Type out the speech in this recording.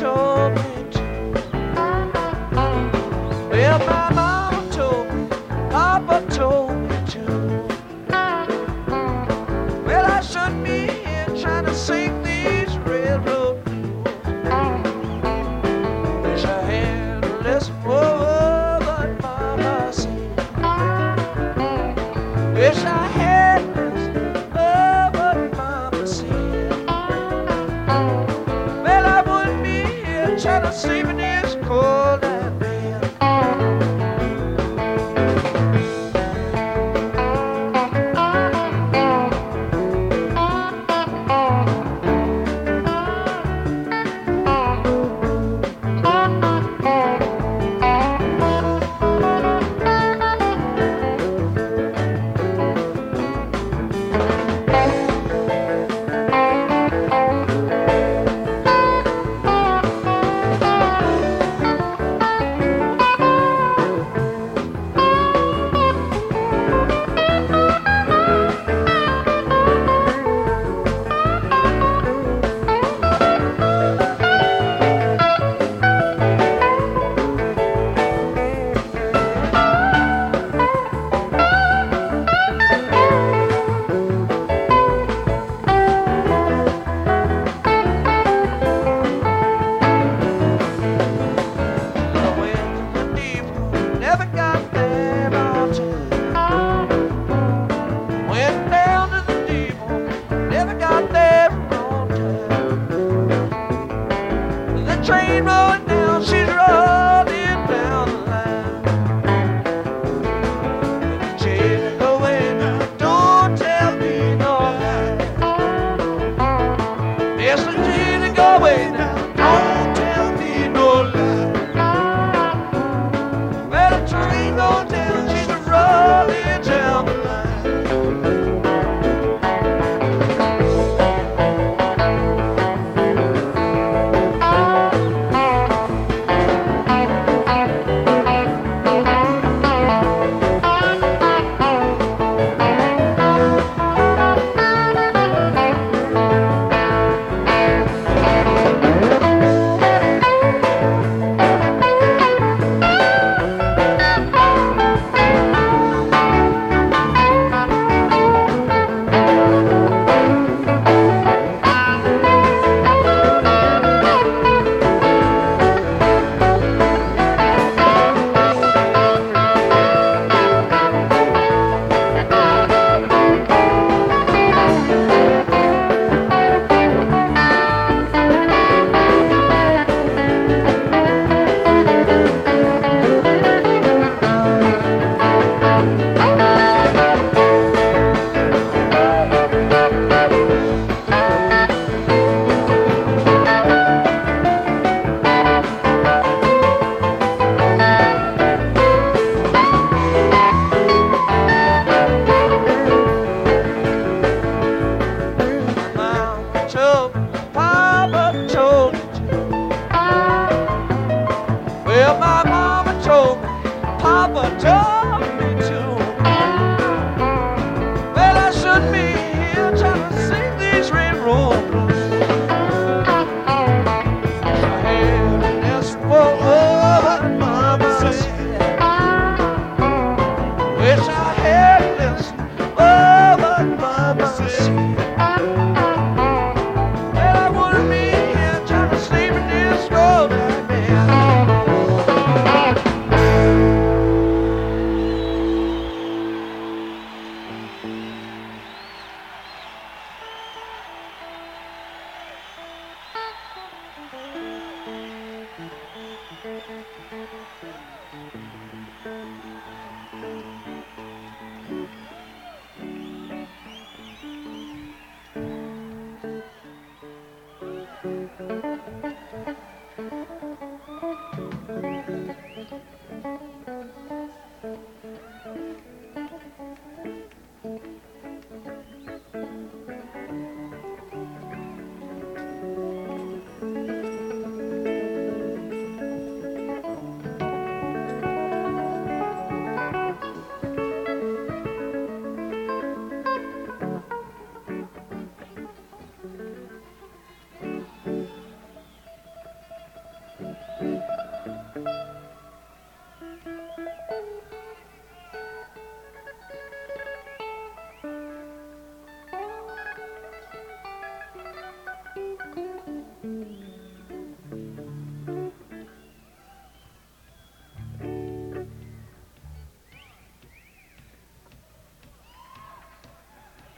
told me to. Well, my mama told me, Papa told me to. Well, I shouldn't be here trying to sing these railroad blues. Wish I had listened for what Mama said. Wish I had listened for what Mama said. Well, I wouldn't be here trying to sleep in this cold night bed. Train rolling down, she's rolling down the line. When the train going down, don't tell me no lie. Yes, the train going down, don't tell me no lie. Well, the train going down, she's rolling down the line. Well, my mama told me, Papa told me to. Well, I shouldn't be here trying to sing these railroad blues. Wish I had listened for what Mama said. Wish I had listened for what Mama said. Well, I wouldn't be here trying to sleep in this cold night bed.